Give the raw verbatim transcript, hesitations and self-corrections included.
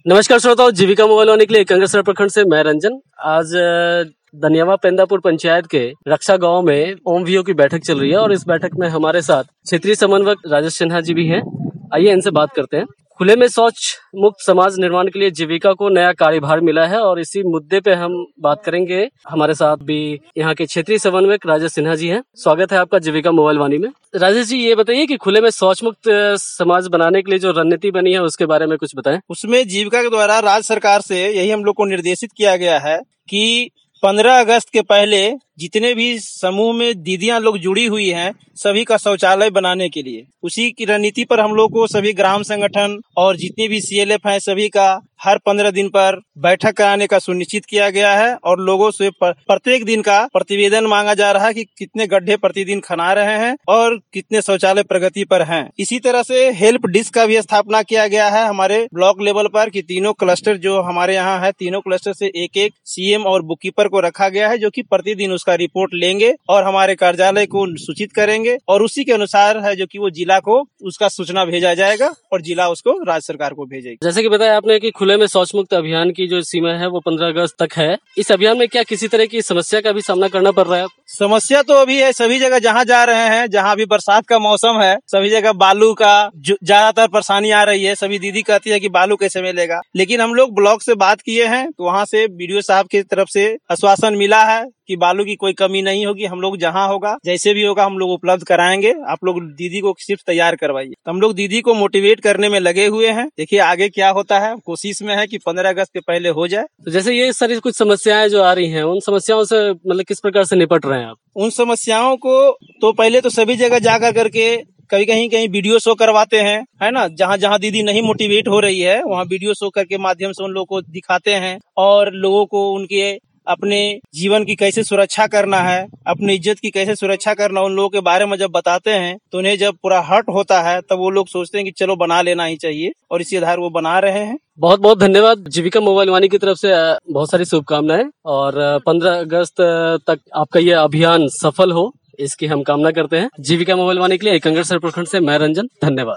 नमस्कार श्रोताओं, जीविका मोबाइल वाणी के लिए कंग्रेसर प्रखंड से मैं रंजन। आज धनियावा पेंदापुर पंचायत के रक्षा गांव में ओमवीओ की बैठक चल रही है और इस बैठक में हमारे साथ क्षेत्रीय समन्वयक राजेश सिन्हा जी भी हैं। आइए इनसे बात करते हैं। खुले में शौच मुक्त समाज निर्माण के लिए जीविका को नया कार्यभार मिला है और इसी मुद्दे पे हम बात करेंगे। हमारे साथ भी यहाँ के क्षेत्रीय समन्वयक राजेश सिन्हा जी हैं। स्वागत है आपका जीविका मोबाइल वाणी में। राजेश जी, ये बताइए कि खुले में शौच मुक्त समाज बनाने के लिए जो रणनीति बनी है उसके बारे में कुछ बताएं। उसमें जीविका के द्वारा राज्य सरकार से यही हम लोग को निर्देशित किया गया है कि पंद्रह अगस्त के पहले जितने भी समूह में दीदियां लोग जुड़ी हुई हैं सभी का शौचालय बनाने के लिए उसी की रणनीति पर हम लोग को सभी ग्राम संगठन और जितने भी सीएलएफ हैं सभी का हर पंद्रह दिन पर बैठक कराने का सुनिश्चित किया गया है और लोगों से प्रत्येक दिन का प्रतिवेदन मांगा जा रहा है कि कितने गड्ढे प्रतिदिन खना रहे हैं और कितने शौचालय प्रगति पर हैं। इसी तरह से हेल्प डिस्क का भी स्थापना किया गया है हमारे ब्लॉक लेवल पर कि तीनों क्लस्टर जो हमारे यहाँ है तीनों क्लस्टर से एक एक सीएम और बुक कीपर को रखा गया है जो कि प्रतिदिन उसका रिपोर्ट लेंगे और हमारे कार्यालय को सूचित करेंगे और उसी के अनुसार है जो कि वो जिला को उसका सूचना भेजा जाएगा और जिला उसको राज्य सरकार को भेजेगी। जैसे कि बताया आपने कि खुले में शौच मुक्त अभियान की जो सीमा है वो पंद्रह अगस्त तक है। इस अभियान में क्या किसी तरह की समस्या का भी सामना करना पड़ रहा है? समस्या तो अभी है, सभी जगह जहाँ जा रहे हैं जहाँ अभी बरसात का मौसम है सभी जगह बालू का ज्यादातर परेशानी आ रही है। सभी दीदी कहती है कि बालू कैसे मिलेगा, लेकिन हम लोग ब्लॉक से बात किए हैं तो वहाँ से बीडीओ साहब की तरफ से आश्वासन मिला है कि बालू की कोई कमी नहीं होगी। हम लोग जहाँ होगा जैसे भी होगा हम लोग उपलब्ध कराएंगे, आप लोग दीदी को सिर्फ तैयार करवाइए। तो हम लोग दीदी को मोटिवेट करने में लगे हुए हैं। देखिए आगे क्या होता है, कोशिश में है कि पंद्रह अगस्त के पहले हो जाए। तो जैसे ये सारी कुछ समस्याएं जो आ रही हैं उन समस्याओं से मतलब किस प्रकार से निपट रहे हैं आप? उन समस्याओं को तो पहले तो सभी जगह जाकर करके कभी कहीं कहीं वीडियो शो करवाते हैं, है ना। जहाँ जहाँ दीदी नहीं मोटिवेट हो रही है वहाँ वीडियो शो करके माध्यम से उन लोगों को दिखाते हैं और लोगों को उनके अपने जीवन की कैसे सुरक्षा करना है, अपनी इज्जत की कैसे सुरक्षा करना, उन लोगों के बारे में जब बताते हैं तो उन्हें जब पूरा हर्ट होता है तब वो लोग सोचते हैं कि चलो बना लेना ही चाहिए और इसी आधार वो बना रहे हैं। बहुत बहुत धन्यवाद। जीविका मोबाइल वाणी की तरफ से बहुत सारी शुभकामनाएं और पंद्रह अगस्त तक आपका ये अभियान सफल हो इसकी हम कामना करते हैं। जीविका मोबाइल वाणी के लिए कंग्रेसर प्रखंड से मैं रंजन, धन्यवाद।